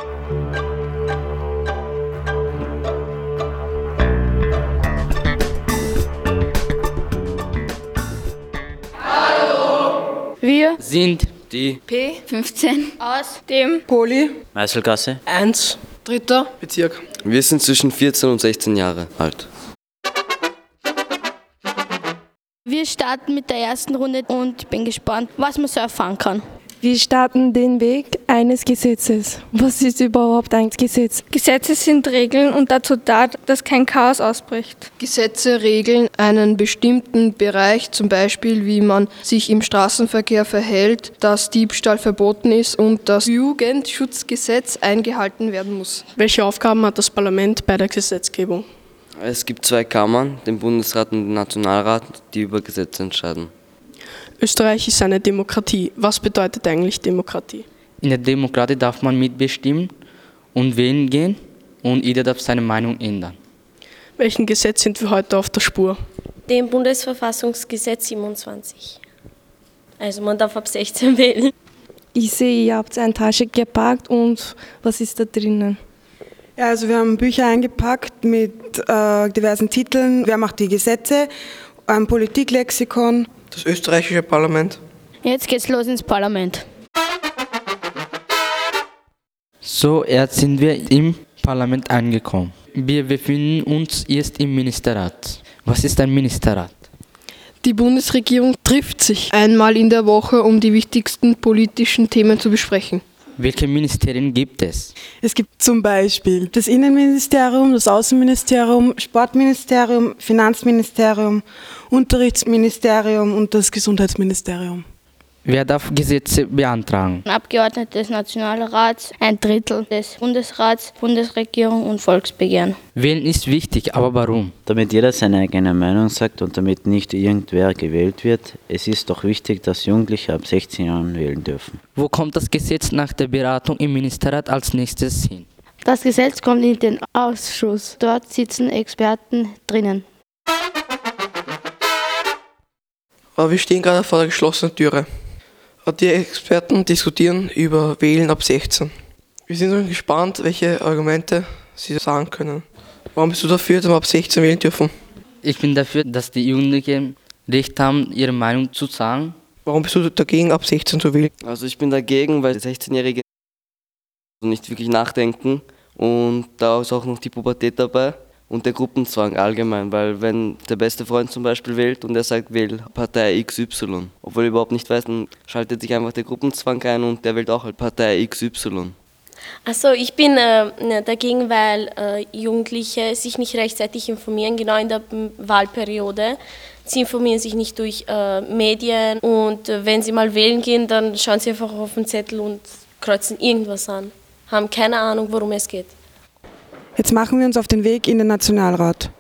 Wir sind die P15 aus dem Poli Meißelgasse 1, 3. Bezirk. Wir sind zwischen 14 und 16 Jahre alt. Wir starten mit der ersten Runde und bin gespannt, was man so erfahren kann. Wir starten den Weg eines Gesetzes. Was ist überhaupt ein Gesetz? Gesetze sind Regeln und dazu da, dass kein Chaos ausbricht. Gesetze regeln einen bestimmten Bereich, zum Beispiel wie man sich im Straßenverkehr verhält, dass Diebstahl verboten ist und das Jugendschutzgesetz eingehalten werden muss. Welche Aufgaben hat das Parlament bei der Gesetzgebung? Es gibt 2 Kammern, den Bundesrat und den Nationalrat, die über Gesetze entscheiden. Österreich ist eine Demokratie. Was bedeutet eigentlich Demokratie? In der Demokratie darf man mitbestimmen und wählen gehen und jeder darf seine Meinung ändern. Welchen Gesetz sind wir heute auf der Spur? Dem Bundesverfassungsgesetz 27. Also man darf ab 16 wählen. Ich sehe, ihr habt eine Tasche gepackt und was ist da drinnen? Ja, also wir haben Bücher eingepackt mit diversen Titeln. Wer macht die Gesetze? Ein Politiklexikon. Das österreichische Parlament. Jetzt geht's los ins Parlament. So, jetzt sind wir im Parlament angekommen. Wir befinden uns jetzt im Ministerrat. Was ist ein Ministerrat? Die Bundesregierung trifft sich einmal in der Woche, um die wichtigsten politischen Themen zu besprechen. Welche Ministerien gibt es? Es gibt zum Beispiel das Innenministerium, das Außenministerium, Sportministerium, Finanzministerium, Unterrichtsministerium und das Gesundheitsministerium. Wer darf Gesetze beantragen? Abgeordnete des Nationalrats, 1/3 des Bundesrats, Bundesregierung und Volksbegehren. Wählen ist wichtig, aber warum? Damit jeder seine eigene Meinung sagt und damit nicht irgendwer gewählt wird. Es ist doch wichtig, dass Jugendliche ab 16 Jahren wählen dürfen. Wo kommt das Gesetz nach der Beratung im Ministerrat als nächstes hin? Das Gesetz kommt in den Ausschuss. Dort sitzen Experten drinnen. Aber wir stehen gerade vor der geschlossenen Türe. Die Experten diskutieren über Wählen ab 16. Wir sind nun gespannt, welche Argumente sie sagen können. Warum bist du dafür, dass wir ab 16 wählen dürfen? Ich bin dafür, dass die Jugendlichen Recht haben, ihre Meinung zu sagen. Warum bist du dagegen, ab 16 zu wählen? Also ich bin dagegen, weil 16-Jährige nicht wirklich nachdenken und da ist auch noch die Pubertät dabei. Und der Gruppenzwang allgemein, weil wenn der beste Freund zum Beispiel wählt und er sagt, wähl Partei XY, obwohl er überhaupt nicht weiß, dann schaltet sich einfach der Gruppenzwang ein und der wählt auch halt Partei XY. Also ich bin dagegen, weil Jugendliche sich nicht rechtzeitig informieren, genau in der Wahlperiode. Sie informieren sich nicht durch Medien und wenn sie mal wählen gehen, dann schauen sie einfach auf den Zettel und kreuzen irgendwas an. Haben keine Ahnung, worum es geht. Jetzt machen wir uns auf den Weg in den Nationalrat.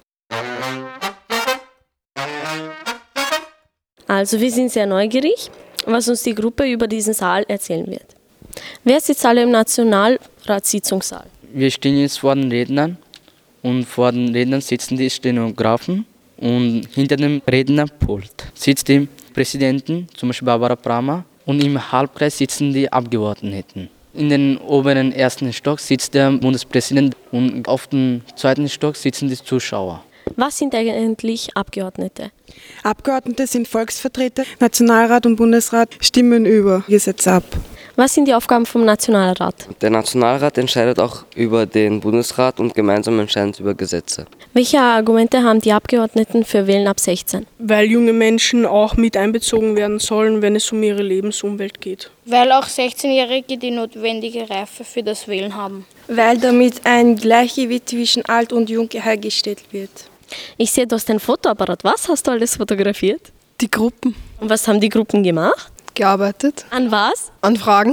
Also wir sind sehr neugierig, was uns die Gruppe über diesen Saal erzählen wird. Wer sitzt alle im Nationalratssitzungssaal? Wir stehen jetzt vor den Rednern und vor den Rednern sitzen die Stenografen und hinter dem Rednerpult sitzt der Präsidenten, zum Beispiel Barbara Prama, und im Halbkreis sitzen die Abgeordneten. In den oberen ersten Stock sitzt der Bundespräsident und auf dem zweiten Stock sitzen die Zuschauer. Was sind eigentlich Abgeordnete? Abgeordnete sind Volksvertreter. Nationalrat und Bundesrat stimmen über Gesetze ab. Was sind die Aufgaben vom Nationalrat? Der Nationalrat entscheidet auch über den Bundesrat und gemeinsam entscheiden sie über Gesetze. Welche Argumente haben die Abgeordneten für Wählen ab 16? Weil junge Menschen auch mit einbezogen werden sollen, wenn es um ihre Lebensumwelt geht. Weil auch 16-Jährige die notwendige Reife für das Wählen haben. Weil damit ein Gleichgewicht zwischen alt und jung hergestellt wird. Ich sehe, du hast ein Fotoapparat. Was hast du alles fotografiert? Die Gruppen. Und was haben die Gruppen gemacht? Gearbeitet. An was? An Fragen.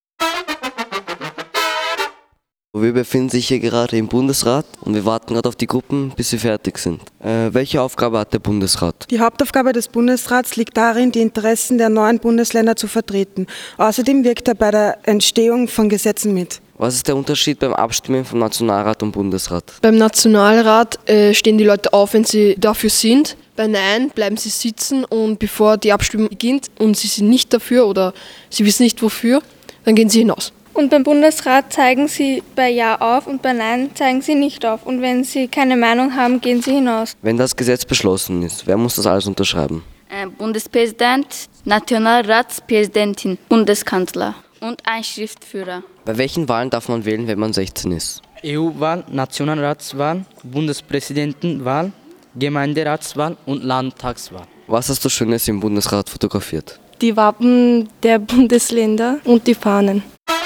Wir befinden sich hier gerade im Bundesrat und wir warten gerade auf die Gruppen, bis sie fertig sind. Welche Aufgabe hat der Bundesrat? Die Hauptaufgabe des Bundesrats liegt darin, die Interessen der neuen Bundesländer zu vertreten. Außerdem wirkt er bei der Entstehung von Gesetzen mit. Was ist der Unterschied beim Abstimmen vom Nationalrat und Bundesrat? Beim Nationalrat stehen die Leute auf, wenn sie dafür sind. Bei Nein bleiben sie sitzen und bevor die Abstimmung beginnt und sie sind nicht dafür oder sie wissen nicht wofür, dann gehen sie hinaus. Und beim Bundesrat zeigen sie bei Ja auf und bei Nein zeigen sie nicht auf. Und wenn sie keine Meinung haben, gehen sie hinaus. Wenn das Gesetz beschlossen ist, wer muss das alles unterschreiben? Bundespräsident, Nationalratspräsidentin, Bundeskanzler und ein Schriftführer. Bei welchen Wahlen darf man wählen, wenn man 16 ist? EU-Wahl, Nationalratswahl, Bundespräsidentenwahl, Gemeinderatswahl und Landtagswahl. Was hast du Schönes im Bundesrat fotografiert? Die Wappen der Bundesländer und die Fahnen.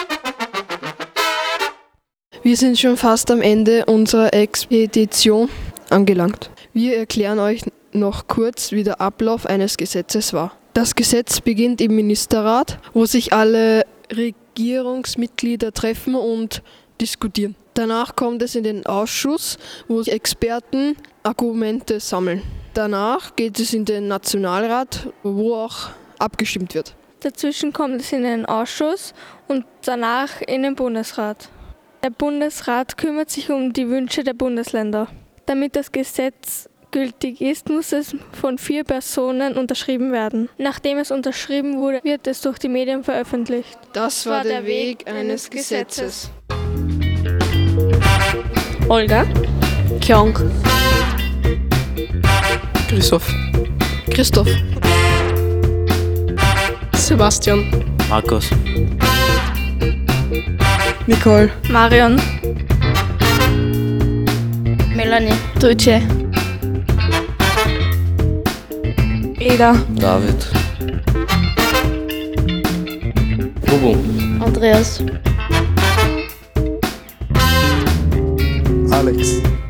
Wir sind schon fast am Ende unserer Expedition angelangt. Wir erklären euch noch kurz, wie der Ablauf eines Gesetzes war. Das Gesetz beginnt im Ministerrat, wo sich alle Regierungsmitglieder treffen und diskutieren. Danach kommt es in den Ausschuss, wo die Experten Argumente sammeln. Danach geht es in den Nationalrat, wo auch abgestimmt wird. Dazwischen kommt es in den Ausschuss und danach in den Bundesrat. Der Bundesrat kümmert sich um die Wünsche der Bundesländer. Damit das Gesetz gültig ist, muss es von 4 Personen unterschrieben werden. Nachdem es unterschrieben wurde, wird es durch die Medien veröffentlicht. Das war der Weg eines Gesetzes. Olga, Kyong, Christoph, Christoph, Sebastian, Markus, Nicole, Marion, Melanie, Tuce, Eda, David. Bubu. Andreas. Alex.